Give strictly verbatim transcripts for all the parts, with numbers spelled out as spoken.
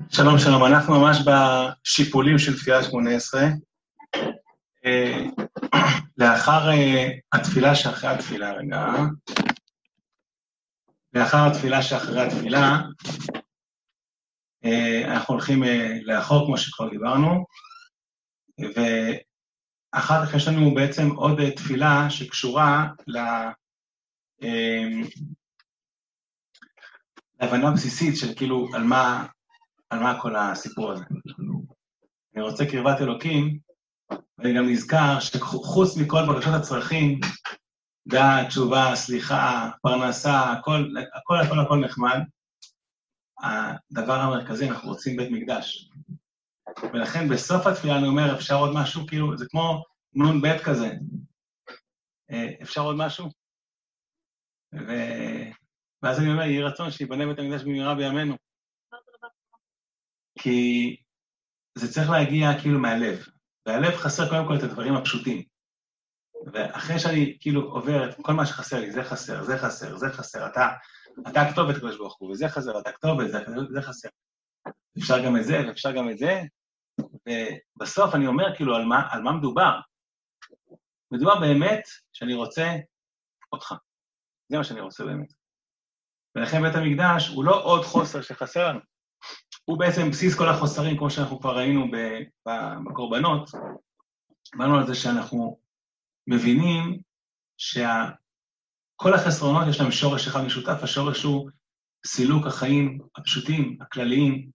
שלום, שלום, אנחנו ממש בשיפולים של תפילת שמונה עשרה. לאחר התפילה שאחרי התפילה, רגע. לאחר התפילה שאחרי התפילה, אנחנו הולכים לאחור, כמו שכבר דיברנו, ואחר כך יש לנו בעצם עוד תפילה שקשורה להבנה בסיסית של כאילו על מה, על מה כל הסיפור הזה. אני רוצה קרבת אלוקים, ואני גם נזכר שחוץ מכל בקשות הצרכים, דעת, תשובה, סליחה, פרנסה, הכל, הכל, הכל, הכל נחמד, הדבר המרכזי, אנחנו רוצים בית מקדש. ולכן בסוף התפילה אני אומר, אפשר עוד משהו, כאילו, זה כמו נון בית כזה. אפשר עוד משהו? ו... ואז אני אומר, יהי רצון שיבנה בית המקדש במהרה בימינו. כי זה צריך להגיע כאילו מהלב. והלב חסר קודם כל את הדברים הפשוטים. ואחרי שאני כאילו עובר את כל מה שחסר לי, זה חסר, זה חסר, זה חסר, אתה, אתה הכתובת הקדוש ברוך הוא, וזה חסר, אתה הכתובת, זה, זה חסר. אפשר גם את זה, ואפשר גם את זה, ובסוף אני אומר כאילו על מה, על מה מדובר. מדובר באמת שאני רוצה אותך. זה מה שאני רוצה באמת. ולכן בית המקדש הוא לא עוד חוסר שחסר לנו. הוא בעצם בסיס כל החוסרים, כמו שאנחנו כבר ראינו בקורבנות. אמרנו על זה שאנחנו מבינים שכל החסרונות יש להם שורש אחד משותף, השורש הוא סילוק החיים הפשוטים, הכלליים,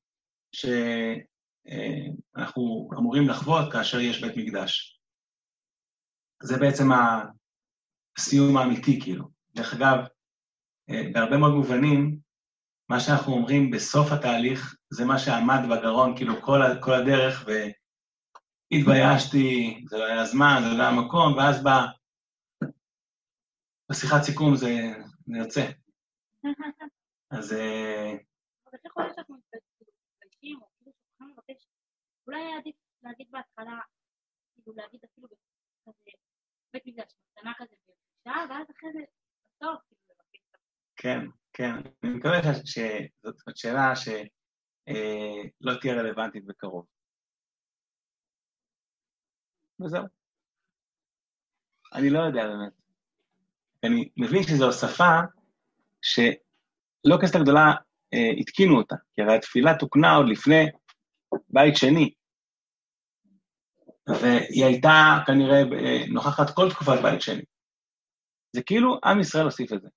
שאנחנו אמורים לחוות כאשר יש בית מקדש. זה בעצם הסיום האמיתי, כאילו. דרך אגב, בהרבה מאוד מובנים, מה שאנחנו אומרים בסוף התהליך, זה מה שעמד בגרון, כאילו כל, כל הדרך, והתביישתי, זה לא היה זמן, זה לא היה מקום, ואז בא, בשיחת סיכום זה נרצה. אז... אבל איך יכול להיות שאנחנו מתביישים, או כאילו שאנחנו מבקש, אולי היה עדיף להגיד בהתחלה, כאילו להגיד אפילו כזה, בית מקדש, מתנה כזה בפגישה, ואז אחרי זה, בסוף, כאילו לבקש. כן, כן. אני מקווה שזאת שאלה שלא תהיה רלוונטית בקרוב. וזהו. אני לא יודע באמת. אני מבין שזו הוספה שלא כסת הגדולה אה, התקינו אותה, כי הרי התפילה תוקנה עוד לפני בית שני, והיא הייתה כנראה אה, נוכחת כל תקופת בית שני. זה כאילו עם ישראל הוסיף את זה.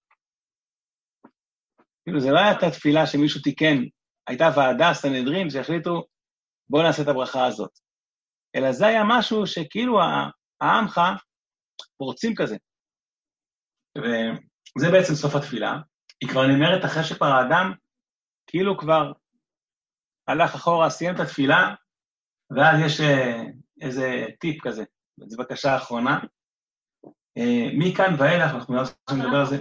כאילו זה לא הייתה תפילה שמישהו תיקן, הייתה ועדה, סנהדרין, שהחליטו בואו נעשה את הברכה הזאת. אלא זה היה משהו שכאילו העמך רוצים כזה. וזה בעצם סוף התפילה. היא כבר נאמרת אחרי שכבר האדם כאילו כבר הלך אחורה, סיים את התפילה, ואז יש איזה טיפ כזה, זו בקשה האחרונה. מכאן ואילך, אנחנו יכולים לדבר על זה.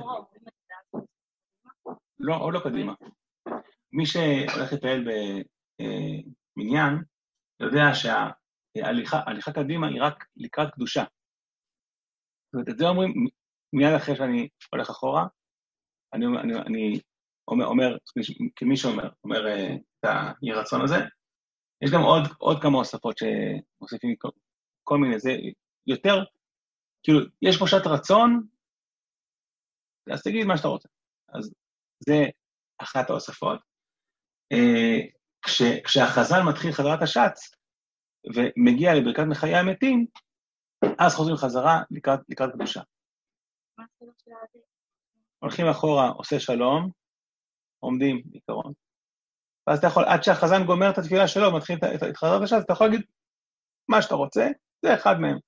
לא, או לא קדימה. מי שהולך לטייל במניין, יודע שההליכה קדימה היא רק לקראת קדושה. זאת אומרת, את זה אומרים, מיד אחרי שאני הולך אחורה, אני, אני, אני אומר, אומר, כמי שאומר, אומר את הרצון הזה, יש גם עוד, עוד כמה הוספות שמוסיפים כל, כל מיני, זה יותר, כאילו, יש פה שעת רצון, אז תגיד מה שאתה רוצה. אז זה אחת ההוספות. כש, כשהחז"ל מתחיל חזרת השץ, ומגיע לברכת מחיי המתים, אז חוזרים חזרה לקראת, לקראת קדושה. הולכים אחורה, עושה שלום, עומדים בעיקרון. ואז אתה יכול, עד שהחזן גומר את התפילה שלו, מתחיל את, את חזרת השץ, אתה יכול להגיד מה שאתה רוצה, זה אחד מהם.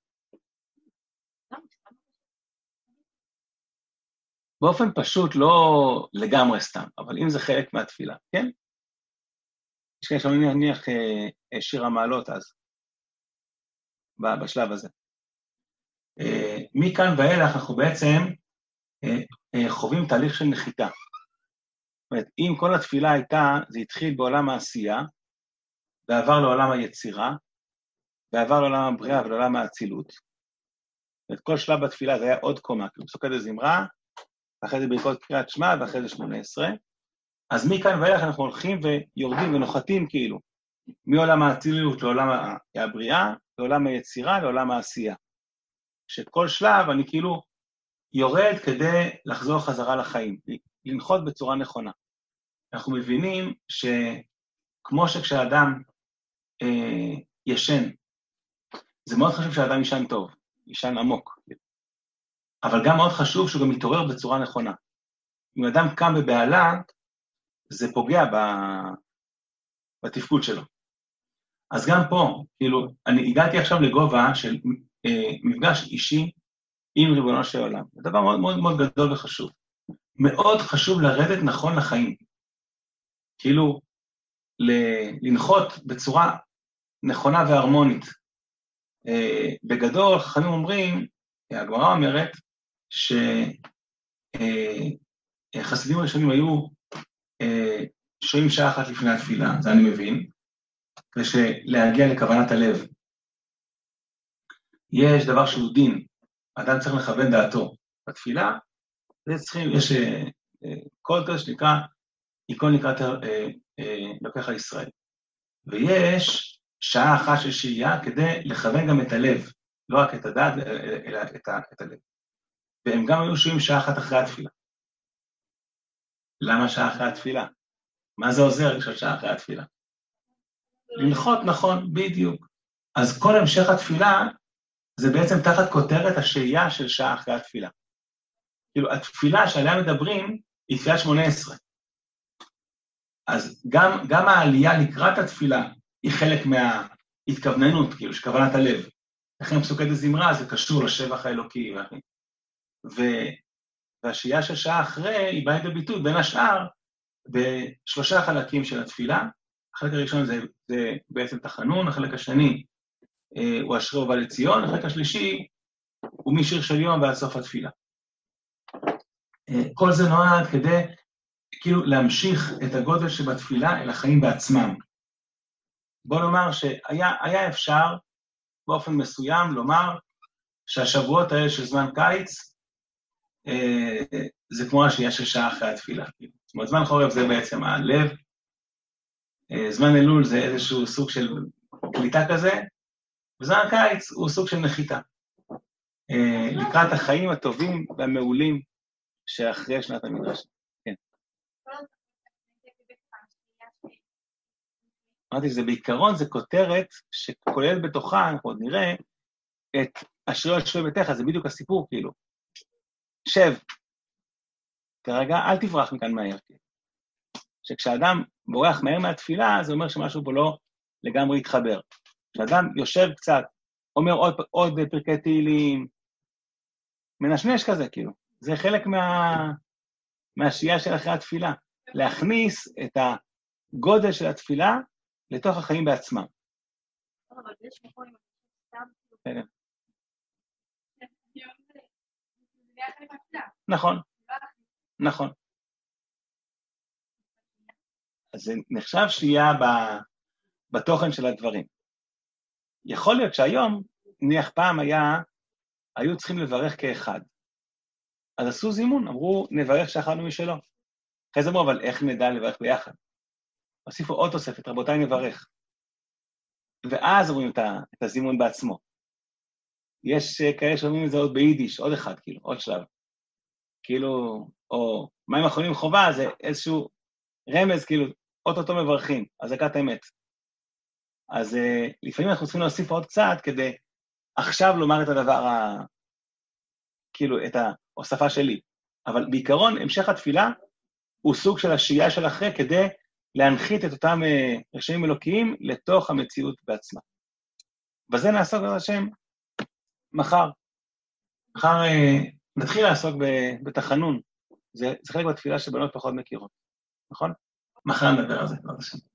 באופן פשוט, לא לגמרי סתם, אבל אם זה חלק מהתפילה, כן? יש כאלה שאני נניח שיר המעלות אז, בשלב הזה. מכאן ואילך אנחנו בעצם חווים תהליך של נחיתה. זאת אומרת, אם כל התפילה הייתה, זה התחיל בעולם העשייה, ועבר לעולם היצירה, ועבר לעולם הבריאה ולעולם האצילות. זאת אומרת, כל שלב בתפילה זה היה עוד קומה, כאילו פסוקי דזמרה, ואחרי זה ברכות קריאת שמע, ואחרי זה שמונה עשרה, אז מכאן ואילך אנחנו הולכים ויורדים ונוחתים כאילו, מעולם האצילות לעולם הבריאה, לעולם היצירה, לעולם העשייה. שכל שלב אני כאילו יורד כדי לחזור חזרה לחיים, לנחות בצורה נכונה. אנחנו מבינים שכמו שכשאדם אה, ישן, זה מאוד חשוב שהאדם ישן טוב, ישן עמוק, אבל גם מאוד חשוב שהוא גם יתעורר בצורה נכונה. אם אדם קם בבעלה, זה פוגע ב... בתפקוד שלו. אז גם פה, כאילו, אני הגעתי עכשיו לגובה של אה, מפגש אישי עם ריבונו של עולם. זה דבר מאוד מאוד מאוד גדול וחשוב. מאוד חשוב לרדת נכון לחיים. כאילו, לנחות בצורה נכונה והרמונית. אה, בגדול, חכמים אומרים, הגמרא אומרת, שחסידים אה, הראשונים היו אה, שוהים שעה אחת לפני התפילה, זה אני מבין, ושלהגיע לכוונת הלב. יש דבר שהוא דין, אדם צריך לכוון דעתו. בתפילה, צריכים, יש קוד כזה שנקרא, עיקרון נקרא לוקח על ישראל. ויש שעה אחת של שהייה כדי לכוון גם את הלב, לא רק את הדעת, אלא את, את הלב. והם גם היו שוהים שעה אחת אחרי התפילה. למה שעה אחרי התפילה? מה זה עוזר לשעות שעה אחרי התפילה? לנחות, נכון, בדיוק. אז כל המשך התפילה, זה בעצם תחת כותרת השהייה של שעה אחרי התפילה. כאילו, התפילה שעליה מדברים, היא תפילת שמונה עשרה. אז גם, גם העלייה לקראת התפילה, היא חלק מההתכווננות, כאילו, שכוונת הלב. לכן פסוקי דזמרה, זה קשור לשבח האלוקי. ו... והשהייה של שעה אחרי, היא באה לידי ביטוי, בין השאר, בשלושה חלקים של התפילה. החלק הראשון זה, זה בעצם תחנון, החלק השני אה, הוא אשרי ובא לציון, החלק השלישי הוא משיר של יום ועד סוף התפילה. אה, כל זה נועד כדי כאילו להמשיך את הגודל שבתפילה אל החיים בעצמם. בוא נאמר שהיה היה אפשר באופן מסוים לומר שהשבועות האלה של זמן קיץ, אה, זה כמו השהייה של שעה אחרי התפילה. זאת אומרת, זמן חורף זה בעצם הלב, זמן אלול זה איזשהו סוג של קליטה כזה, וזמן קיץ הוא סוג של נחיתה. לקראת החיים הטובים והמעולים שאחרי שנת המדרש. כן. אמרתי שזה בעיקרון, זה כותרת שכולל בתוכה, אנחנו עוד נראה, את אשרי אשרי ביתך, זה בדיוק הסיפור כאילו. שב, כרגע אל תברח מכאן מהר. שכשאדם בורח מהר מהתפילה, זה אומר שמשהו בו לא לגמרי יתחבר. כשאדם יושב קצת, אומר עוד, עוד פרקי תהילים, מנשנש כזה, כאילו. זה חלק מה, מהשהייה של אחרי התפילה. להכניס את הגודל של התפילה לתוך החיים בעצמם. אבל יש מקום עם סתם... נכון, נכון. אז זה נחשב שהייה בתוכן של הדברים. יכול להיות שהיום, נניח פעם היה, היו צריכים לברך כאחד. אז עשו זימון, אמרו, נברך שאכלנו משלו. אחרי זה אמרו, אבל איך נדע לברך ביחד? הוסיפו עוד תוספת, רבותיי נברך. ואז אומרים את הזימון בעצמו. יש כאלה שאומרים את זה עוד ביידיש, עוד אחד, כאילו, עוד שלב. כאילו, או מים אחרונים חובה, זה איזשהו רמז, כאילו, אוטוטו מברכים, הזעקת אמת. אז uh, לפעמים אנחנו צריכים להוסיף עוד קצת, כדי עכשיו לומר את הדבר, ה... כאילו, את ההוספה שלי. אבל בעיקרון, המשך התפילה, הוא סוג של השהייה של אחרי, כדי להנחית את אותם uh, רשעים אלוקיים, לתוך המציאות בעצמה. בזה נעסוק על השם מחר. מחר uh, נתחיל לעסוק בתחנון. זה, זה חלק בתפילה שבנות פחות מכירות, נכון? מחר נדבר על זה, בעזרת השם.